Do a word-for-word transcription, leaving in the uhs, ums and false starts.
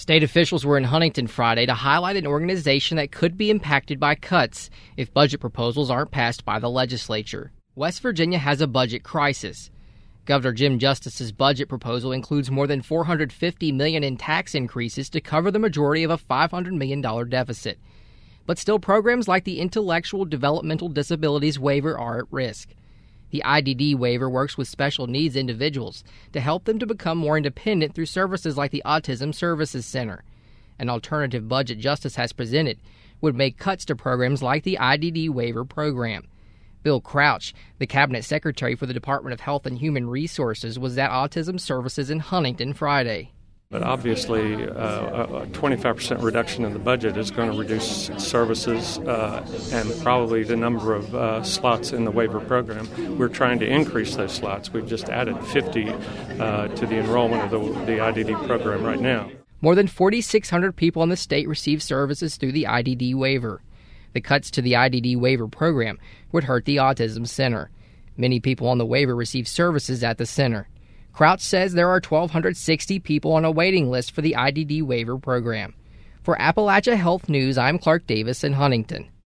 State officials were in Huntington Friday to highlight an organization that could be impacted by cuts if budget proposals aren't passed by the legislature. West Virginia has a budget crisis. Governor Jim Justice's budget proposal includes more than four hundred fifty million dollars in tax increases to cover the majority of a five hundred million dollars deficit. But still, programs like the Intellectual Developmental Disabilities Waiver are at risk. The I D D waiver works with special needs individuals to help them to become more independent through services like the Autism Services Center. An alternative budget Justice has presented would make cuts to programs like the I D D waiver program. Bill Crouch, the Cabinet Secretary for the Department of Health and Human Resources, was at Autism Services in Huntington Friday. But obviously, uh, a twenty-five percent reduction in the budget is going to reduce services uh, and probably the number of uh, slots in the waiver program. We're trying to increase those slots. We've just added fifty uh, to the enrollment of the, the I D D program right now. More than four thousand six hundred people in the state receive services through the I D D waiver. The cuts to the I D D waiver program would hurt the Autism Center. Many people on the waiver receive services at the center. Crouch says there are one thousand two hundred sixty people on a waiting list for the I D D waiver program. For Appalachia Health News, I'm Clark Davis in Huntington.